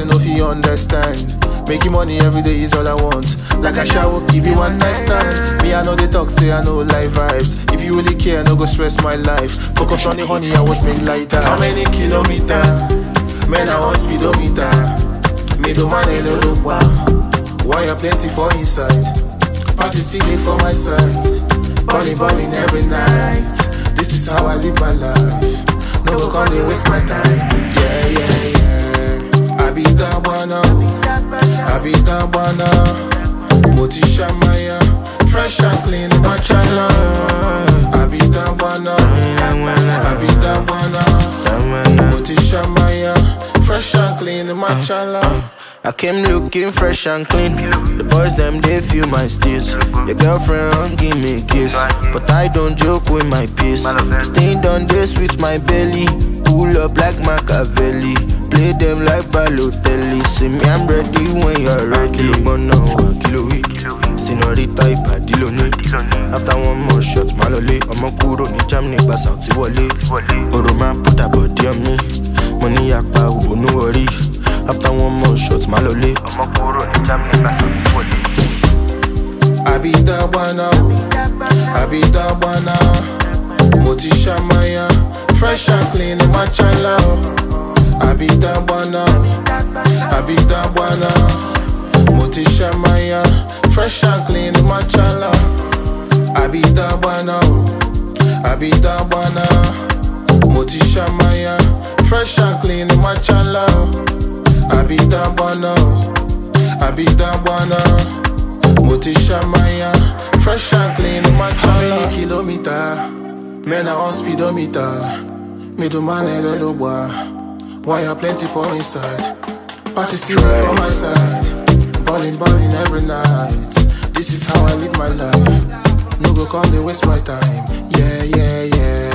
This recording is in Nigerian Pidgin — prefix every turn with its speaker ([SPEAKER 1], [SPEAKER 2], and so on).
[SPEAKER 1] they know if you understand. Making money every day is all I want. Like I shower, give you one night stand. Me, I know they talk, say I know life vibes. If you really care, no go stress my life. Focus on the honey, I was made like that. How many kilometers? Man, I want speedometer. Me do man, no look wow. Wire plenty for inside. Party still there for my side. Balling every night. This is how I live my life. No go come they waste my time. Yeah. I be that one Moti Shamaya, fresh and clean, machala. I be that one Moti Shamaya, fresh and clean, machala.
[SPEAKER 2] I came looking fresh and clean. The boys them they feel my steez. Your girlfriend give me a kiss, but I don't joke with my peace. Stained on this with my belly. Pull up like Machiavelli. Play them like Balotelli. See me, I'm ready when you're ready. Kilo bono, kilo week. Senorita ipadiloni. After one more shot, malole. Omo kuro ni jam ni bass out ti wole. Oro man put a body on me. Money yakpa wo no worry. After one more shot, malole. Omo kuro ni jam ni bass out ti wole.
[SPEAKER 1] I be that one Moti Shamaya, fresh and clean, machala. I be that one Moti Shamaya, fresh and clean, machala. I be that one Moti Shamaya, fresh and clean, machala. I be that one Moti Shamaya, fresh and clean, machala. How many kilometers? Men are on speedometer. Me do man and the low boy. Wire plenty for inside. Party still for my side. Balling every night. This is how I live my life. No go come they waste my time. Yeah.